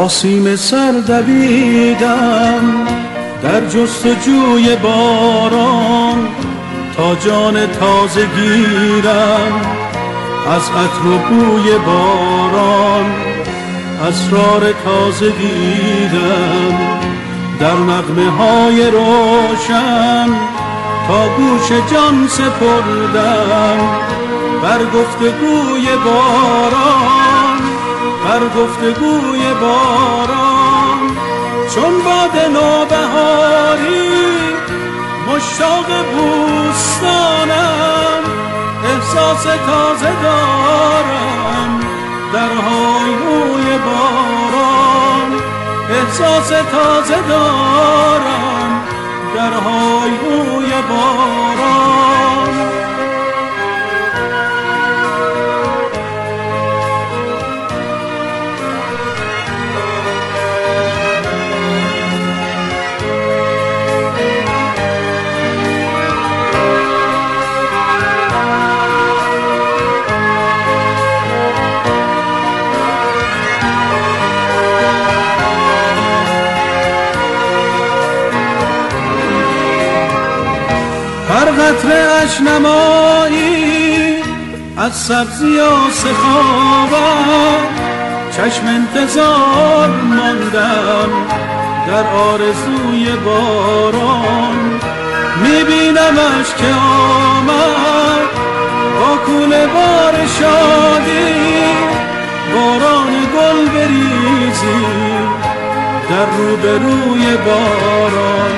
آسیم سر دویدم در جستجوی باران تا جان تازه گیرم از عطر و بوی باران، اسرار تازه دیدم در نغمه های روشن تا گوش جان سپردم بر گفتگوی باران، بر گفتگوی باران. چون باد نوبهاری مشتاق بوستانم، احساس تازه دارم در های بوی باران، احساس تازه دارم در های بوی باران. هر قطره اشنمایی از سبزی و سخاوت، چشم انتظار ماندم در آرزوی باران. میبینمش که آمد با کوله بار شادی، باران گل بریزی در روبروی باران.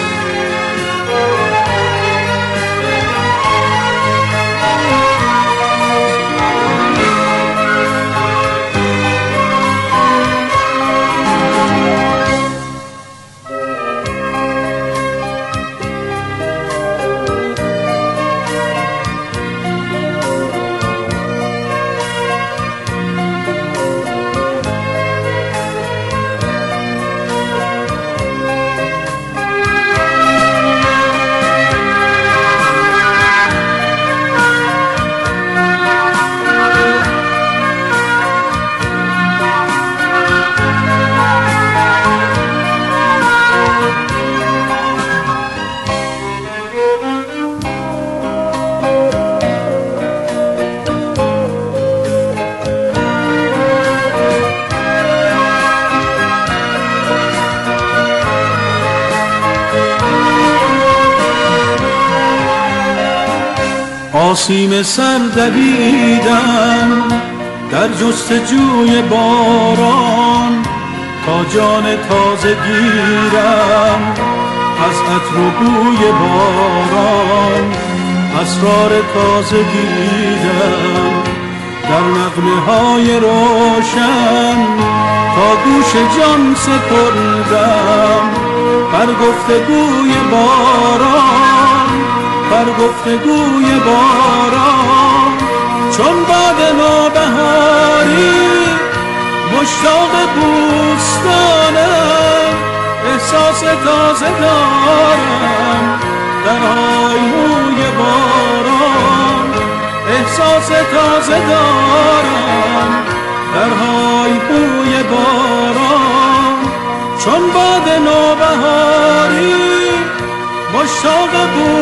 آسیم سر دویدم در جستجوی باران تا جان تازه گیرم از عطر و بوی باران، اسرار تازه دیدم در نغمه های روشن تا گوش جان سپردم بر گفتگوی باران، بر گفتگوی باران. چون باد نوبهاری مشتاق بوستانم، احساس تازه دارم در های بوی باران، احساس تازه دارم در های بوی باران. چون باد نوبهاری مشتاق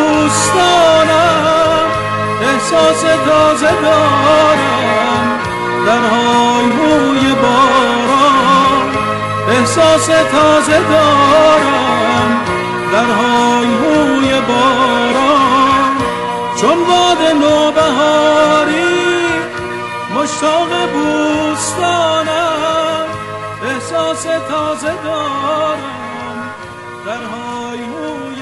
بوستانم، احساس تازه دارم در های بوی باران، احساس تازه دارم در های بوی باران. چون باد نوبهاری مشتاق بوستانم، احساس تازه دارم در های بوی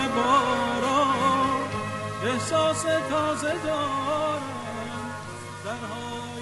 باران، احساس تازه دارم در های